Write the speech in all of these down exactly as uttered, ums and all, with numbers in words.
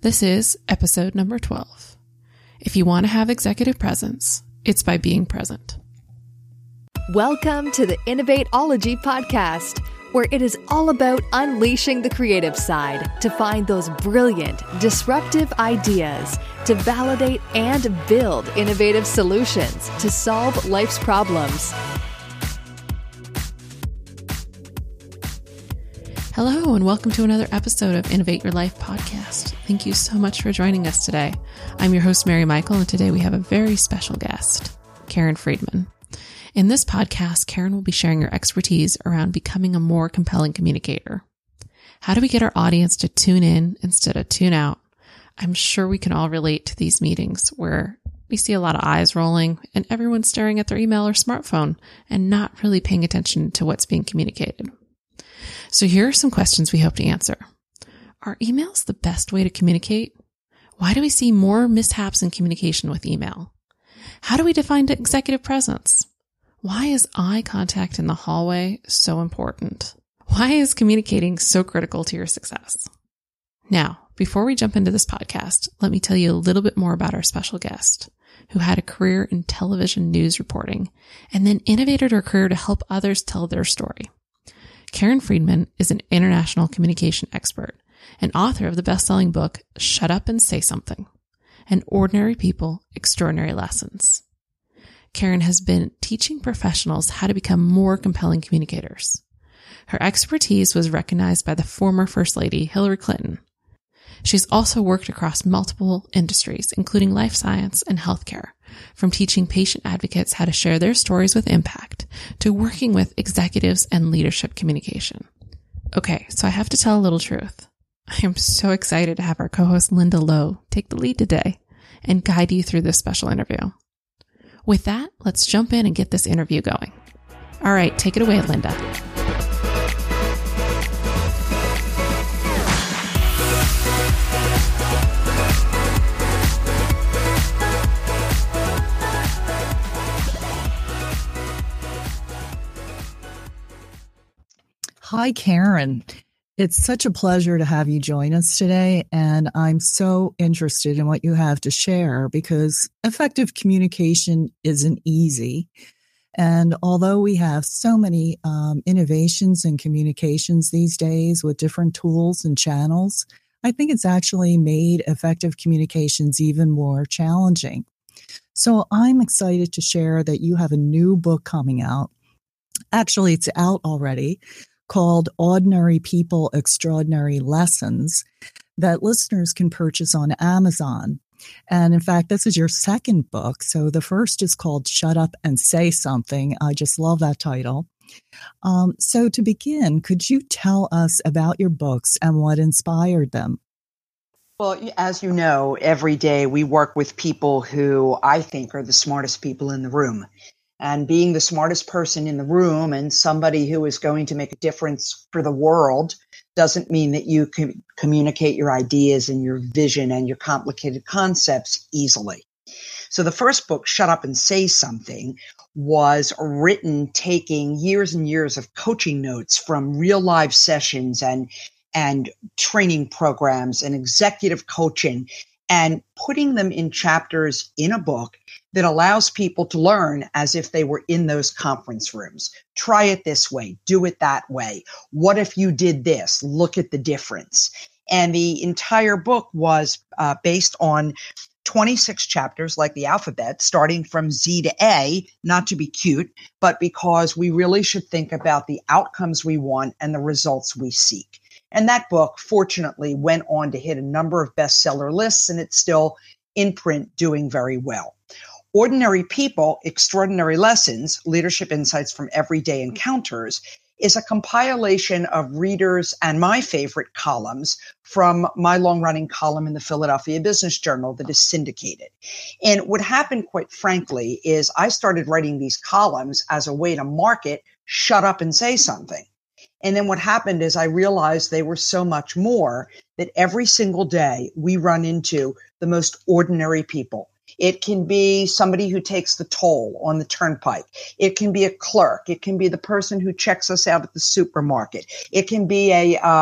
This is episode number twelve. If you want to have executive presence, it's by being present. Welcome to the Innovateology podcast, where it is all about unleashing the creative side to find those brilliant, disruptive ideas, to validate and build innovative solutions to solve life's problems. Hello, and welcome to another episode of Innovate Your Life podcast. Thank you so much for joining us today. I'm your host, Mary Michael, and today we have a very special guest, Karen Friedman. In this podcast, Karen will be sharing her expertise around becoming a more compelling communicator. How do we get our audience to tune in instead of tune out? I'm sure we can all relate to these meetings where we see a lot of eyes rolling and everyone's staring at their email or smartphone and not really paying attention to what's being communicated. So here are some questions we hope to answer. Are emails the best way to communicate? Why do we see more mishaps in communication with email? How do we define executive presence? Why is eye contact in the hallway so important? Why is communicating so critical to your success? Now, before we jump into this podcast, let me tell you a little bit more about our special guest, who had a career in television news reporting and then innovated her career to help others tell their story. Karen Friedman is an international communication expert and author of the best-selling book, Shut Up and Say Something, and Ordinary People, Extraordinary Lessons. Karen has been teaching professionals how to become more compelling communicators. Her expertise was recognized by the former First Lady, Hillary Clinton. She's also worked across multiple industries, including life science and healthcare, from teaching patient advocates how to share their stories with impact to working with executives and leadership communication. Okay, so I have to tell a little truth. I am so excited to have our co-host Linda Lowe take the lead today and guide you through this special interview. With that, let's jump in and get this interview going. All right, take it away, Linda. Hi, Karen. It's such a pleasure to have you join us today, and I'm so interested in what you have to share because effective communication isn't easy. And although we have so many um, innovations in communications these days with different tools and channels, I think it's actually made effective communications even more challenging. So I'm excited to share that you have a new book coming out. Actually, it's out already, called Ordinary People, Extraordinary Lessons, that listeners can purchase on Amazon. And in fact, this is your second book. So the first is called Shut Up and Say Something. I just love that title. Um, so to begin, could you tell us about your books and what inspired them? Well, as you know, every day we work with people who I think are the smartest people in the room. And being the smartest person in the room and somebody who is going to make a difference for the world doesn't mean that you can communicate your ideas and your vision and your complicated concepts easily. So the first book, Shut Up and Say Something, was written taking years and years of coaching notes from real live sessions and, and training programs and executive coaching and putting them in chapters in a book that allows people to learn as if they were in those conference rooms. Try it this way, do it that way. What if you did this? Look at the difference. And the entire book was uh, based on twenty-six chapters like the alphabet, starting from Z to A, not to be cute, but because we really should think about the outcomes we want and the results we seek. And that book, fortunately, went on to hit a number of bestseller lists, and it's still in print doing very well. Ordinary People, Extraordinary Lessons, Leadership Insights from Everyday Encounters, is a compilation of readers and my favorite columns from my long-running column in the Philadelphia Business Journal that is syndicated. And what happened, quite frankly, is I started writing these columns as a way to market Shut Up and Say Something. And then what happened is I realized they were so much more that every single day we run into the most ordinary people. It can be somebody who takes the toll on the turnpike. It can be a clerk. It can be the person who checks us out at the supermarket. It can be a uh,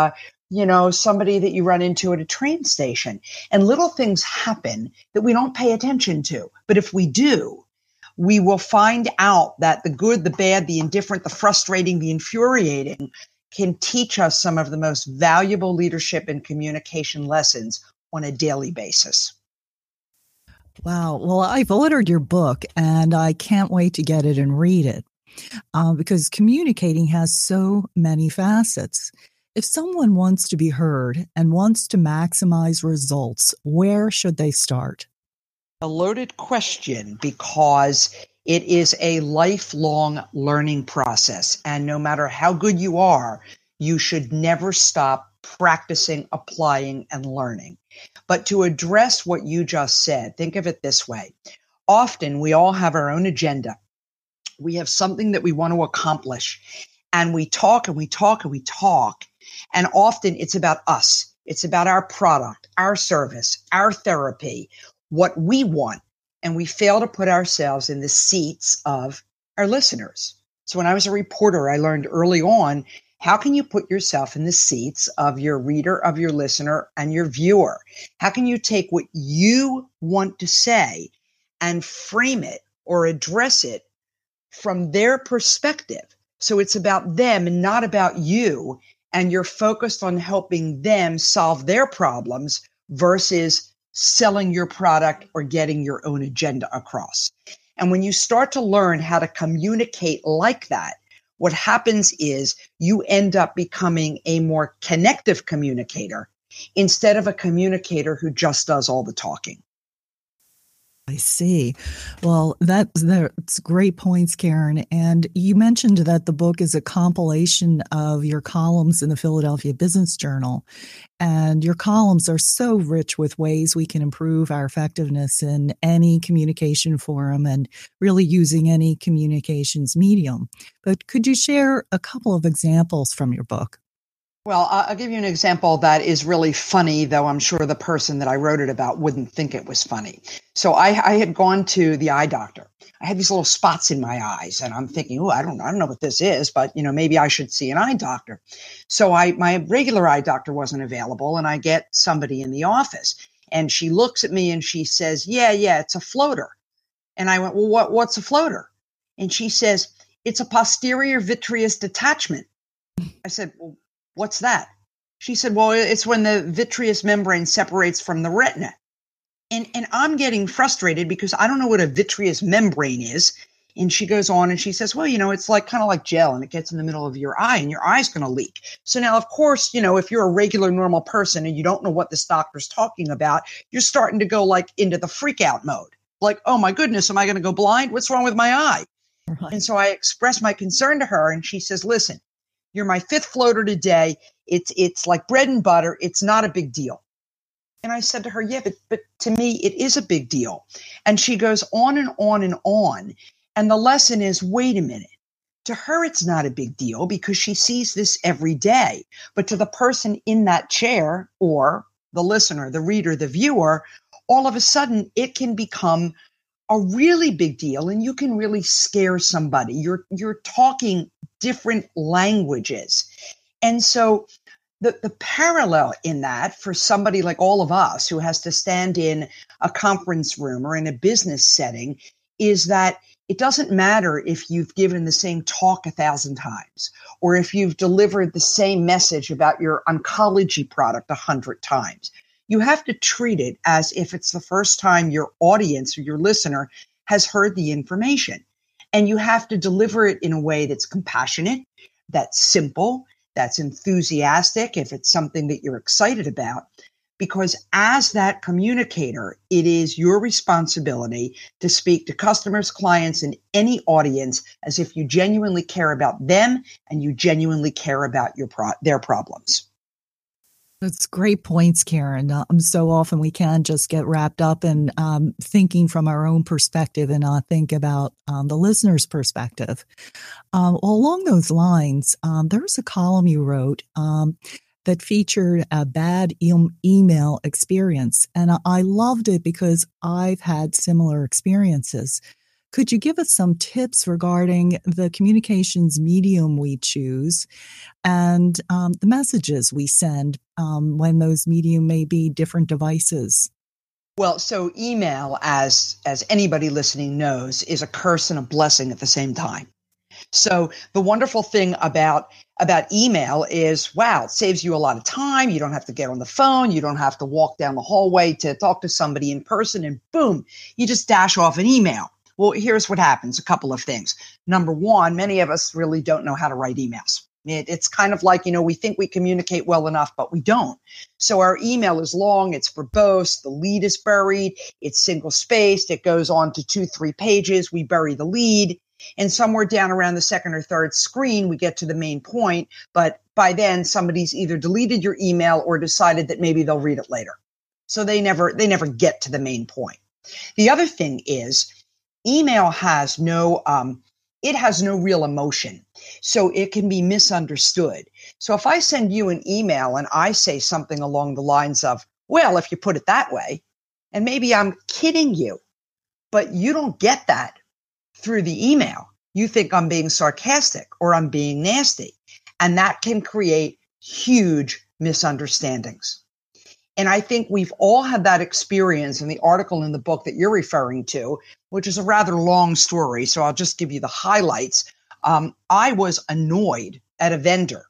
you know, somebody that you run into at a train station. And little things happen that we don't pay attention to. But if we do, we will find out that the good, the bad, the indifferent, the frustrating, the infuriating can teach us some of the most valuable leadership and communication lessons on a daily basis. Wow. Well, I've ordered your book and I can't wait to get it and read it uh, because communicating has so many facets. If someone wants to be heard and wants to maximize results, where should they start? A loaded question, because it is a lifelong learning process. And no matter how good you are, you should never stop practicing, applying, and learning. But to address what you just said, think of it this way. Often we all have our own agenda. We have something that we want to accomplish. And we talk and we talk and we talk. And often it's about us. It's about our product, our service, our therapy, what we want. And we fail to put ourselves in the seats of our listeners. So when I was a reporter, I learned early on, how can you put yourself in the seats of your reader, of your listener, and your viewer? How can you take what you want to say and frame it or address it from their perspective? So it's about them and not about you. And you're focused on helping them solve their problems versus selling your product or getting your own agenda across. And when you start to learn how to communicate like that, what happens is you end up becoming a more connective communicator instead of a communicator who just does all the talking. I see. Well, that's, that's great points, Karen. And you mentioned that the book is a compilation of your columns in the Philadelphia Business Journal. And your columns are so rich with ways we can improve our effectiveness in any communication forum and really using any communications medium. But could you share a couple of examples from your book? Well, I'll give you an example that is really funny, though I'm sure the person that I wrote it about wouldn't think it was funny. So I, I had gone to the eye doctor. I had these little spots in my eyes, and I'm thinking, oh, I don't, I don't know what this is, but you know, maybe I should see an eye doctor. So I, my regular eye doctor wasn't available, and I get somebody in the office, and she looks at me and she says, "Yeah, yeah, it's a floater." And I went, "Well, what, what's a floater?" And she says, "It's a posterior vitreous detachment." I said, "Well, what's that?" She said, "Well, it's when the vitreous membrane separates from the retina." And and I'm getting frustrated because I don't know what a vitreous membrane is. And she goes on and she says, "Well, you know, it's like kind of like gel and it gets in the middle of your eye and your eye's going to leak." So now, of course, you know, if you're a regular normal person and you don't know what this doctor's talking about, you're starting to go like into the freak out mode. Like, oh my goodness, am I going to go blind? What's wrong with my eye? Right. And so I expressed my concern to her and she says, "Listen, you're my fifth floater today. It's it's like bread and butter. It's not a big deal." And I said to her, "Yeah, but but to me, it is a big deal." And she goes on and on and on. And the lesson is, wait a minute. To her, it's not a big deal because she sees this every day. But to the person in that chair or the listener, the reader, the viewer, all of a sudden it can become a really big deal and you can really scare somebody. You're you're talking different languages. And so the, the parallel in that for somebody like all of us who has to stand in a conference room or in a business setting is that it doesn't matter if you've given the same talk a thousand times or if you've delivered the same message about your oncology product a hundred times. You have to treat it as if it's the first time your audience or your listener has heard the information. And you have to deliver it in a way that's compassionate, that's simple, that's enthusiastic, if it's something that you're excited about. Because as that communicator, it is your responsibility to speak to customers, clients, and any audience as if you genuinely care about them and you genuinely care about your pro- their problems. That's great points, Karen. Um, so often we can just get wrapped up in um, thinking from our own perspective and not think about um, the listener's perspective. Um, well, along those lines, um, there was a column you wrote um, that featured a bad e- email experience. And I-, I loved it because I've had similar experiences. Could you give us some tips regarding the communications medium we choose and um, the messages we send um, when those medium may be different devices? Well, so email, as as anybody listening knows, is a curse and a blessing at the same time. So the wonderful thing about about email is, wow, it saves you a lot of time. You don't have to get on the phone. You don't have to walk down the hallway to talk to somebody in person, and boom, you just dash off an email. Well, here's what happens. A couple of things. Number one, many of us really don't know how to write emails. It, it's kind of like, you know, we think we communicate well enough, but we don't. So our email is long, it's verbose, the lead is buried, it's single spaced, it goes on to two, three pages, we bury the lead, and somewhere down around the second or third screen, we get to the main point. But by then, somebody's either deleted your email or decided that maybe they'll read it later. So they never, they never get to the main point. The other thing is, email has no, um, it has no real emotion. So it can be misunderstood. So if I send you an email and I say something along the lines of, well, if you put it that way, and maybe I'm kidding you, but you don't get that through the email. You think I'm being sarcastic or I'm being nasty. And that can create huge misunderstandings. And I think we've all had that experience in the article in the book that you're referring to, which is a rather long story. So I'll just give you the highlights. Um, I was annoyed at a vendor,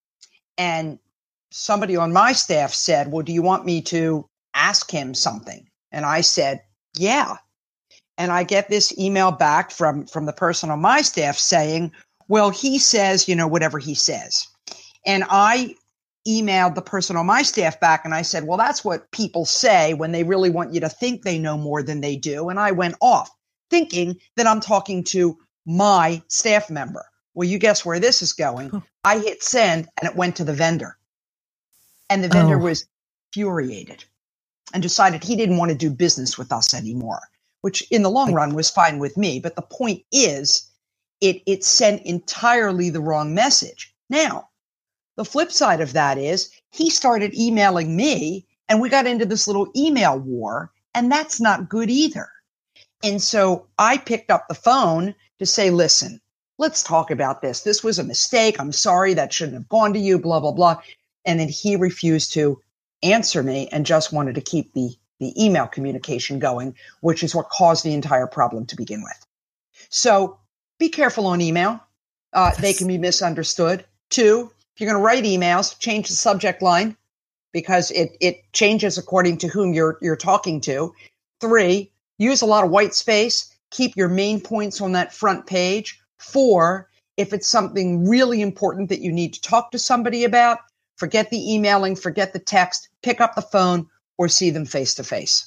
and somebody on my staff said, well, do you want me to ask him something? And I said, yeah. And I get this email back from, from the person on my staff saying, well, he says, you know, whatever he says. And I emailed the person on my staff back and I said, well, that's what people say when they really want you to think they know more than they do. And I went off thinking that I'm talking to my staff member. Well, you guess where this is going. Oh. I hit send and it went to the vendor. And the vendor oh. was infuriated and decided he didn't want to do business with us anymore, which in the long run was fine with me. But the point is, it, it sent entirely the wrong message. Now, the flip side of that is he started emailing me and we got into this little email war, and that's not good either. And so I picked up the phone to say, listen, let's talk about this. This was a mistake. I'm sorry. That shouldn't have gone to you, blah, blah, blah. And then he refused to answer me and just wanted to keep the, the email communication going, which is what caused the entire problem to begin with. So be careful on email. Uh, yes. They can be misunderstood. Two, if you're going to write emails, change the subject line because it, it changes according to whom you're, you're talking to. Three, use a lot of white space. Keep your main points on that front page. Four, if it's something really important that you need to talk to somebody about, forget the emailing, forget the text, pick up the phone or see them face to face.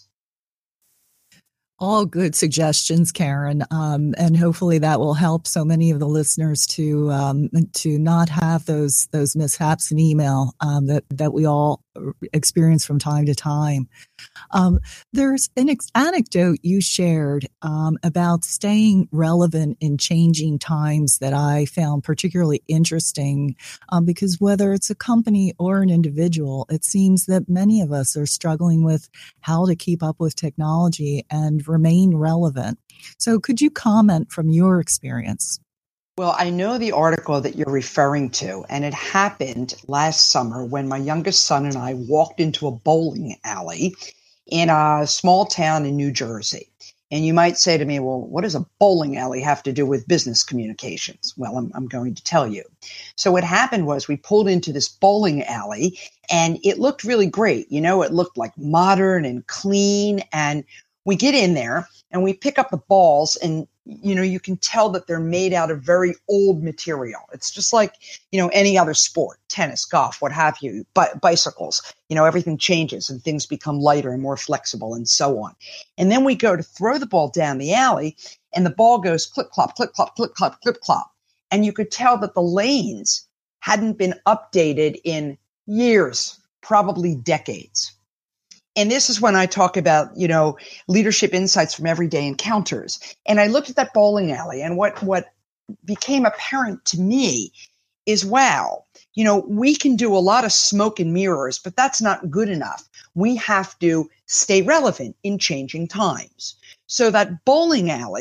All good suggestions, Karen, um, and hopefully that will help so many of the listeners to um, to not have those those mishaps in email um, that that we all experience from time to time. Um, there's an ex- anecdote you shared um, about staying relevant in changing times that I found particularly interesting um, because whether it's a company or an individual, it seems that many of us are struggling with how to keep up with technology and remain relevant. So could you comment from your experience? Well, I know the article that you're referring to, and it happened last summer when my youngest son and I walked into a bowling alley in a small town in New Jersey. And you might say to me, well, what does a bowling alley have to do with business communications? Well, I'm, I'm going to tell you. So what happened was we pulled into this bowling alley and it looked really great. You know, it looked like modern and clean. And we get in there and we pick up the balls and, you know, you can tell that they're made out of very old material. It's just like, you know, any other sport, tennis, golf, what have you, bi- bicycles, you know, everything changes and things become lighter and more flexible and so on. And then we go to throw the ball down the alley and the ball goes clip, clop, clip, clop, clip, clop, clip, clop. And you could tell that the lanes hadn't been updated in years, probably decades. And this is when I talk about, you know, leadership insights from everyday encounters. And I looked at that bowling alley and what, what became apparent to me is, wow, you know, we can do a lot of smoke and mirrors, but that's not good enough. We have to stay relevant in changing times. So that bowling alley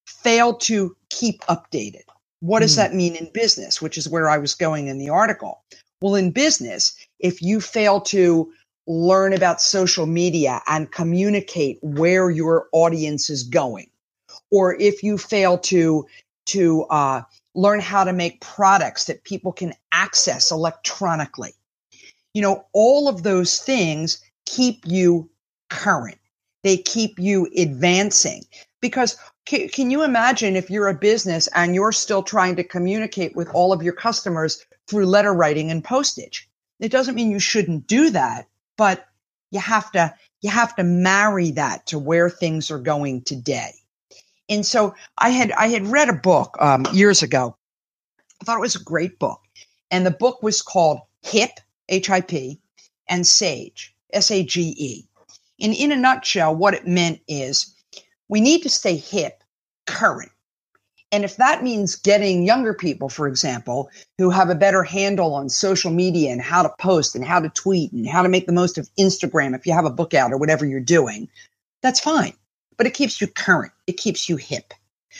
fail to keep updated. What does Mm. that mean in business, which is where I was going in the article? Well, in business, if you fail to learn about social media and communicate where your audience is going, or if you fail to, to uh, learn how to make products that people can access electronically, you know, all of those things keep you current. They keep you advancing. Because can, can you imagine if you're a business and you're still trying to communicate with all of your customers through letter writing and postage? It doesn't mean you shouldn't do that, but you have to, you have to marry that to where things are going today. And so I had, I had read a book um, years ago. I thought it was a great book. And the book was called HIP, H I P, and SAGE, S A G E. And in a nutshell, what it meant is we need to stay hip, current. And if that means getting younger people, for example, who have a better handle on social media and how to post and how to tweet and how to make the most of Instagram if you have a book out or whatever you're doing, that's fine. But it keeps you current. It keeps you hip.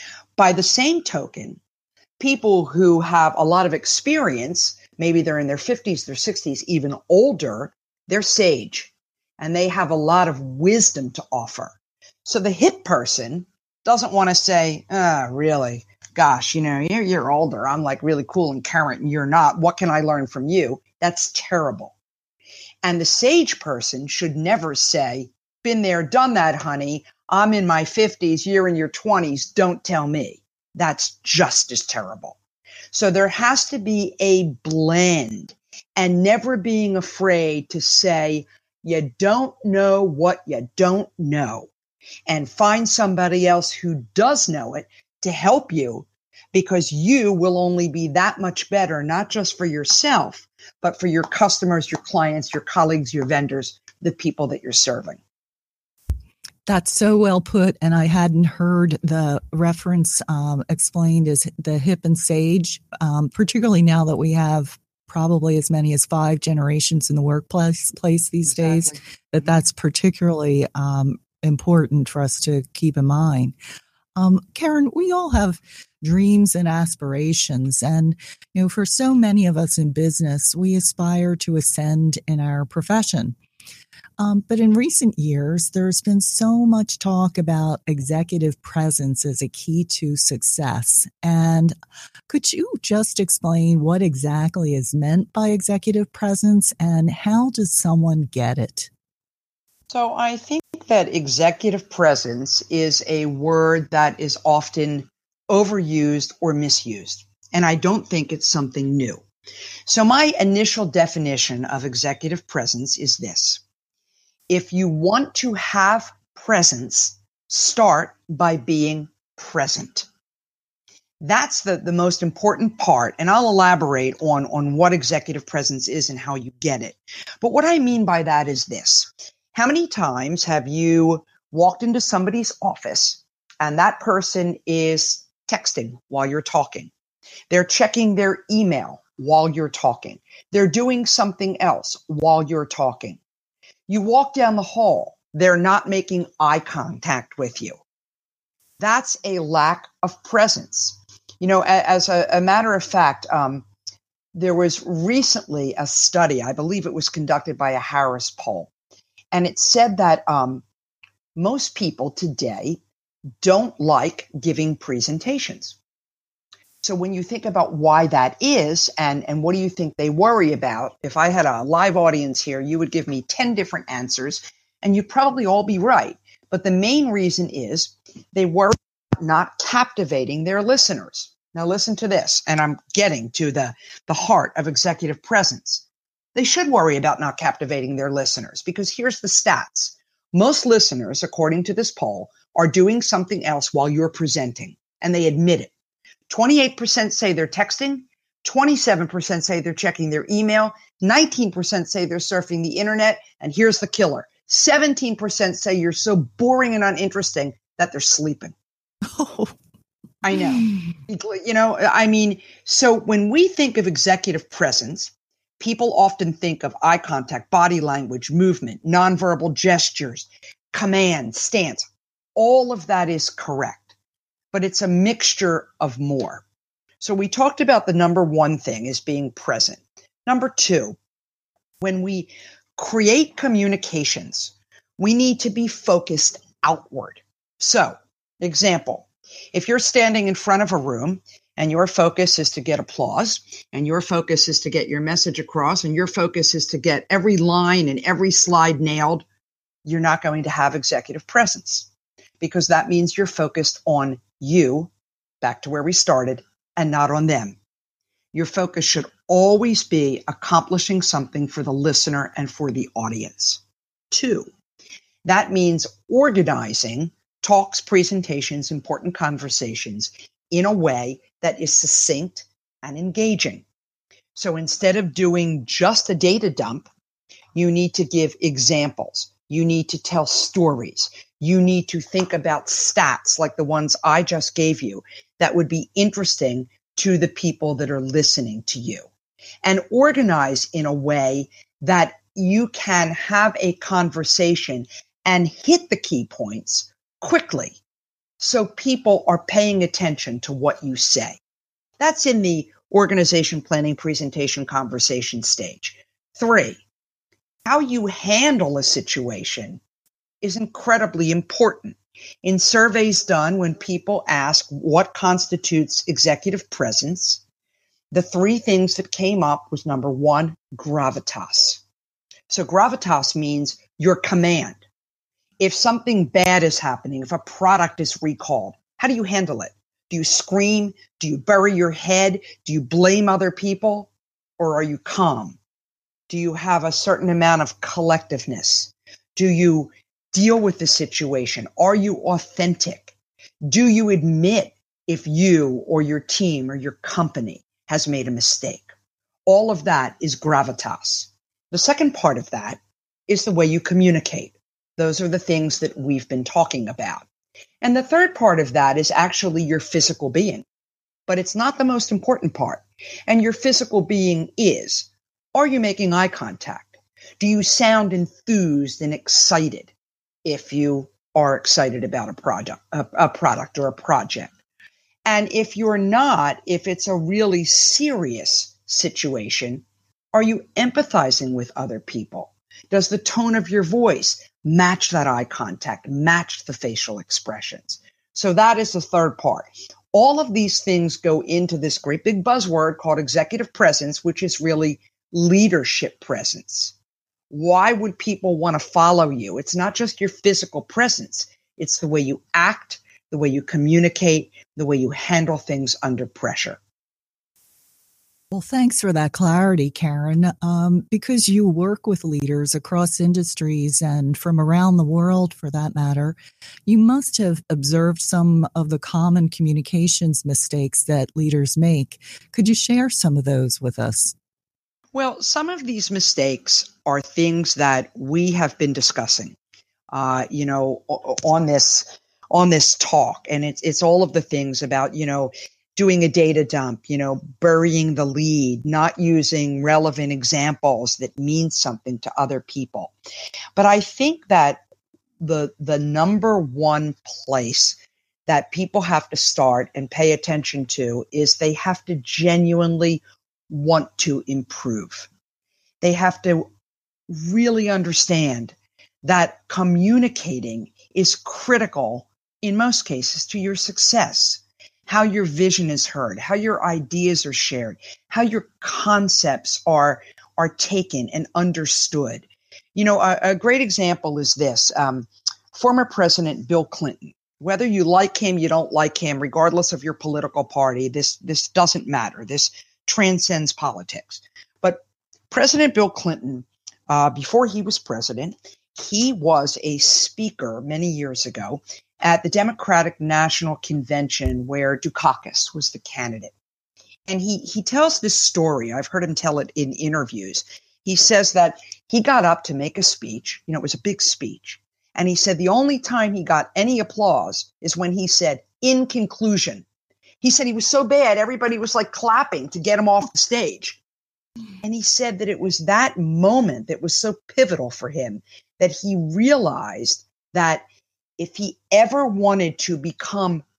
By the same token, people who have a lot of experience, maybe they're in their fifties, their sixties, even older, they're sage and they have a lot of wisdom to offer. So the hip person doesn't want to say, ah, really, gosh, you know, you're, you're older. I'm like really cool and current and you're not. What can I learn from you? That's terrible. And the sage person should never say, been there, done that, honey. I'm in my fifties, you're in your twenties. Don't tell me. That's just as terrible. So there has to be a blend and never being afraid to say, you don't know what you don't know, and find somebody else who does know it to help you, because you will only be that much better, not just for yourself, but for your customers, your clients, your colleagues, your vendors, the people that you're serving. That's so well put. And I hadn't heard the reference um, explained as the hip and sage, um, particularly now that we have probably as many as five generations in the workplace place these exactly. days, that that's particularly um, important for us to keep in mind. Um, Karen, we all have dreams and aspirations. And, you know, for so many of us in business, we aspire to ascend in our profession. Um, but in recent years, there's been so much talk about executive presence as a key to success. And could you just explain what exactly is meant by executive presence and how does someone get it? So I think that executive presence is a word that is often overused or misused. And I don't think it's something new. So my initial definition of executive presence is this. If you want to have presence, start by being present. That's the, the most important part. And I'll elaborate on, on what executive presence is and how you get it. But what I mean by that is this. How many times have you walked into somebody's office and that person is texting while you're talking? They're checking their email while you're talking. They're doing something else while you're talking. You walk down the hall, they're not making eye contact with you. That's a lack of presence. You know, as a, a matter of fact, um, there was recently a study, I believe it was conducted by a Harris poll, and it said that um, most people today don't like giving presentations. So when you think about why that is and, and what do you think they worry about, if I had a live audience here, you would give me ten different answers and you'd probably all be right. But the main reason is they worry about not captivating their listeners. Now listen to this, and I'm getting to the, the heart of executive presence. They should worry about not captivating their listeners because here's the stats. Most listeners, according to this poll, are doing something else while you're presenting, and they admit it. twenty-eight percent say they're texting, twenty-seven percent say they're checking their email, nineteen percent say they're surfing the internet, and here's the killer. seventeen percent say you're so boring and uninteresting that they're sleeping. Oh. I know. You know, I mean, so when we think of executive presence, people often think of eye contact, body language, movement, nonverbal gestures, command, stance. All of that is correct. but it's a mixture of more. So we talked about the number one thing is being present. Number two, when we create communications, we need to be focused outward. So, example, if you're standing in front of a room and your focus is to get applause, and your focus is to get your message across, and your focus is to get every line and every slide nailed, you're not going to have executive presence, because that means you're focused on you, back to where we started, and not on them. Your focus should always be accomplishing something for the listener and for the audience. Two, that means organizing talks, presentations, important conversations in a way that is succinct and engaging. So instead of doing just a data dump, you need to give examples. You need to tell stories. You need to think about stats like the ones I just gave you that would be interesting to the people that are listening to you, and organize in a way that you can have a conversation and hit the key points quickly so people are paying attention to what you say. That's in the organization planning, presentation, conversation stage. Three, how you handle a situation is incredibly important. In surveys done when people ask what constitutes executive presence, the three things that came up was number one, gravitas. So gravitas means your command. If something bad is happening, if a product is recalled, how do you handle it? Do you scream? Do you bury your head? Do you blame other people? Or are you calm? Do you have a certain amount of collectiveness? Do you deal with the situation? Are you authentic? Do you admit if you or your team or your company has made a mistake? All of that is gravitas. The second part of that is the way you communicate. Those are the things that we've been talking about. And the third part of that is actually your physical being, but it's not the most important part. And your physical being is, are you making eye contact? Do you sound enthused and excited if you are excited about a product, a, a product or a project? And if you're not, if it's a really serious situation, are you empathizing with other people? Does the tone of your voice match that eye contact, match the facial expressions? So that is the third part. All of these things go into this great big buzzword called executive presence, which is really leadership presence. Why would people want to follow you? It's not just your physical presence. It's the way you act, the way you communicate, the way you handle things under pressure. Well, thanks for that clarity, Karen, um, because you work with leaders across industries and from around the world, for that matter. You must have observed some of the common communications mistakes that leaders make. Could you share some of those with us? Well, some of these mistakes are things that we have been discussing, uh, you know, on this on this talk, and it's it's all of the things about, you know, doing a data dump, you know, burying the lead, not using relevant examples that mean something to other people. But I think that the the number one place that people have to start and pay attention to is they have to genuinely want to improve. They have to really understand that communicating is critical in most cases to your success. How your vision is heard, how your ideas are shared, how your concepts are, are taken and understood. You know, a, a great example is this. Um, former President Bill Clinton, whether you like him, you don't like him, regardless of your political party, this, this doesn't matter. This transcends politics. But President Bill Clinton, uh, before he was president, he was a speaker many years ago at the Democratic National Convention where Dukakis was the candidate. And he, he tells this story. I've heard him tell it in interviews. He says that he got up to make a speech. You know, it was a big speech. And he said the only time he got any applause is when he said, "in conclusion." He said he was so bad, everybody was like clapping to get him off the stage. And he said that it was that moment that was so pivotal for him that he realized that if he ever wanted to become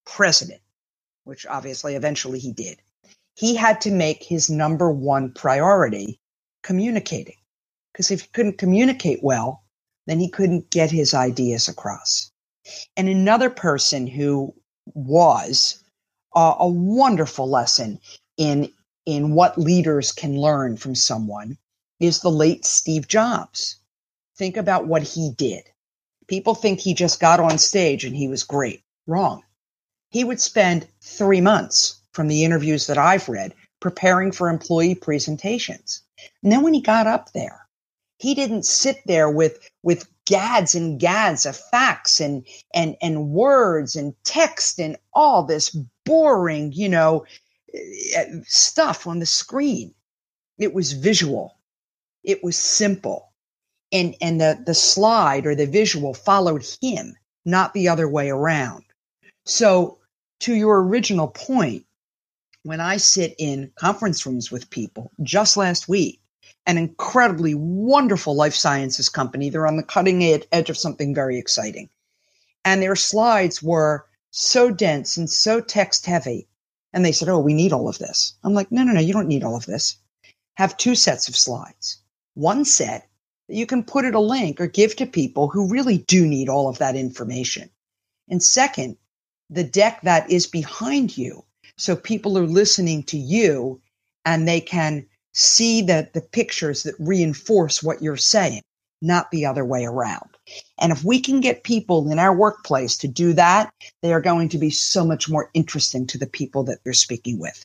president, which obviously eventually he did, he had to make his number one priority communicating. Because if he couldn't communicate well, then he couldn't get his ideas across. And another person who was uh, a wonderful lesson in, in what leaders can learn from someone is the late Steve Jobs. Think about what he did. People think he just got on stage and he was great. Wrong. He would spend three months from the interviews that I've read preparing for employee presentations. And then when he got up there, he didn't sit there with, with gads and gads of facts and, and, and words and text and all this boring, you know, stuff on the screen. It was visual. It was simple. And, and the, the slide or the visual followed him, not the other way around. So to your original point, when I sit in conference rooms with people, just last week, an incredibly wonderful life sciences company, they're on the cutting edge of something very exciting. And their slides were so dense and so text heavy. And they said, oh, we need all of this. I'm like, no, no, no, you don't need all of this. Have two sets of slides. One set that you can put at a link or give to people who really do need all of that information. And second, the deck that is behind you. So people are listening to you and they can see that the pictures that reinforce what you're saying, not the other way around. And if we can get people in our workplace to do that, they are going to be so much more interesting to the people that they're speaking with.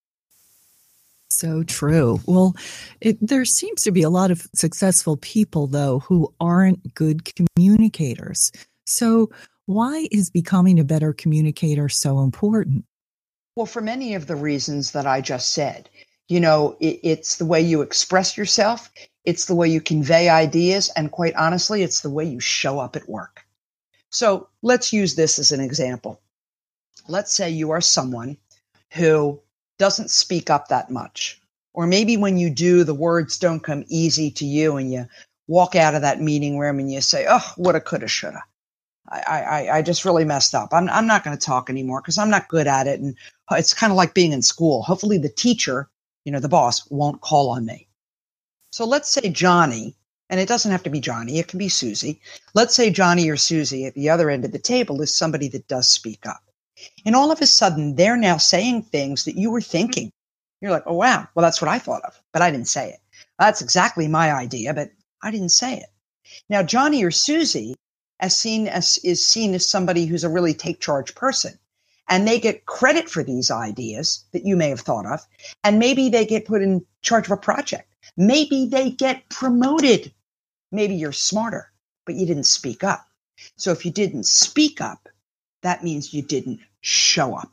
So true. Well, it, there seems to be a lot of successful people, though, who aren't good communicators. So why is becoming a better communicator so important? Well, for many of the reasons that I just said. You know, it, it's the way you express yourself. It's the way you convey ideas. And quite honestly, it's the way you show up at work. So let's use this as an example. Let's say you are someone who doesn't speak up that much. Or maybe when you do, the words don't come easy to you and you walk out of that meeting room and you say, oh, woulda, coulda, shoulda. I, I, I just really messed up. I'm, I'm not going to talk anymore because I'm not good at it. And it's kind of like being in school. Hopefully the teacher, you know, the boss won't call on me. So let's say Johnny, and it doesn't have to be Johnny, it can be Susie. Let's say Johnny or Susie at the other end of the table is somebody that does speak up. And all of a sudden, they're now saying things that you were thinking. You're like, oh, wow, well, that's what I thought of, but I didn't say it. That's exactly my idea, but I didn't say it. Now, Johnny or Susie as seen as, is seen as somebody who's a really take charge person. And they get credit for these ideas that you may have thought of. And maybe they get put in charge of a project. Maybe they get promoted. Maybe you're smarter, but you didn't speak up. So if you didn't speak up, that means you didn't show up.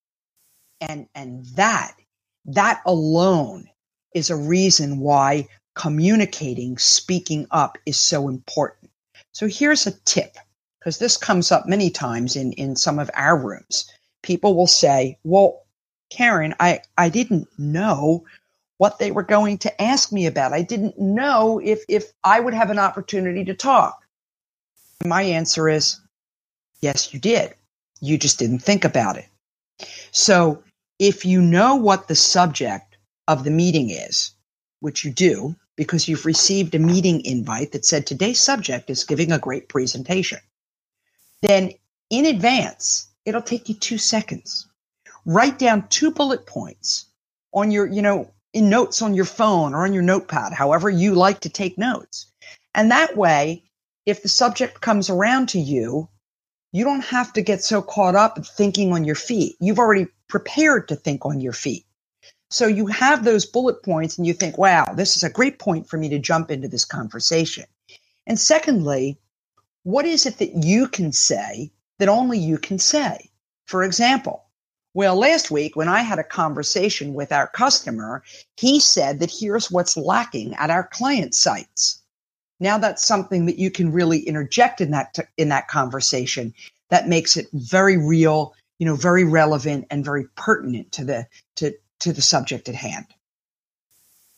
And, and that, that alone is a reason why communicating, speaking up is so important. So here's a tip, because this comes up many times in, in some of our rooms. People will say, well, Karen, I, I didn't know what they were going to ask me about. I didn't know if, if I would have an opportunity to talk. My answer is, yes, you did. You just didn't think about it. So if you know what the subject of the meeting is, which you do, because you've received a meeting invite that said today's subject is giving a great presentation, then in advance, it'll take you two seconds. Write down two bullet points on your, you know, in notes on your phone or on your notepad, however you like to take notes. And that way, if the subject comes around to you, you don't have to get so caught up thinking on your feet. You've already prepared to think on your feet. So you have those bullet points and you think, wow, this is a great point for me to jump into this conversation. And secondly, what is it that you can say that only you can say? For example, well, last week when I had a conversation with our customer, he said that here's what's lacking at our client sites. Now that's something that you can really interject in that, in that conversation that makes it very real, you know, very relevant and very pertinent to the, to, to the subject at hand.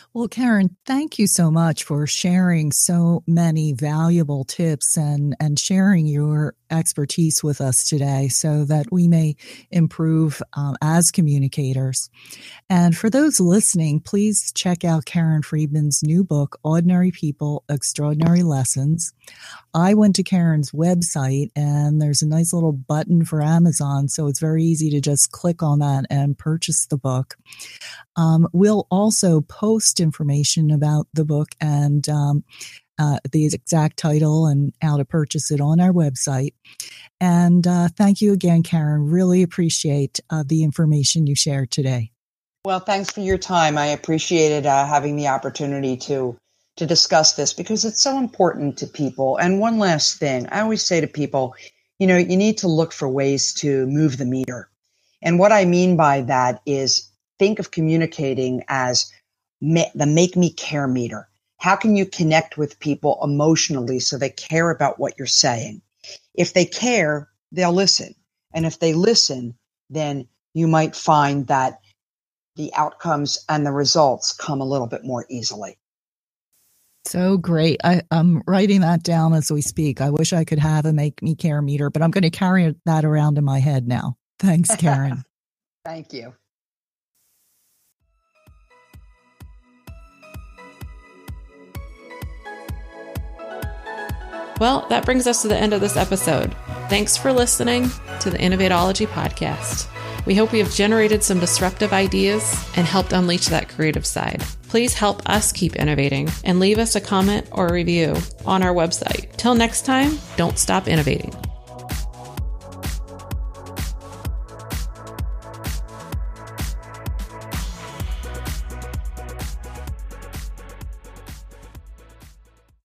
Well, Karen, thank you so much for sharing so many valuable tips and, and sharing your expertise with us today so that we may improve um, as communicators. And for those listening, please check out Karen Friedman's new book, Ordinary People, Extraordinary Lessons. I went to Karen's website and there's a nice little button for Amazon, so it's very easy to just click on that and purchase the book. Um, we'll also post information about the book and um, uh, the exact title and how to purchase it on our website. And uh, thank you again, Karen. Really appreciate uh, the information you shared today. Well, thanks for your time. I appreciated uh, having the opportunity to to discuss this because it's so important to people. And one last thing, I always say to people, you know, you need to look for ways to move the meter. And what I mean by that is think of communicating as ma- the make me care meter. How can you connect with people emotionally so they care about what you're saying? If they care, they'll listen. And if they listen, then you might find that the outcomes and the results come a little bit more easily. So great. I, I'm writing that down as we speak. I wish I could have a make me care meter, but I'm going to carry that around in my head now. Thanks, Karen. Thank you. Well, that brings us to the end of this episode. Thanks for listening to the Innovatology Podcast. We hope we have generated some disruptive ideas and helped unleash that creative side. Please help us keep innovating and leave us a comment or a review on our website. Till next time, don't stop innovating.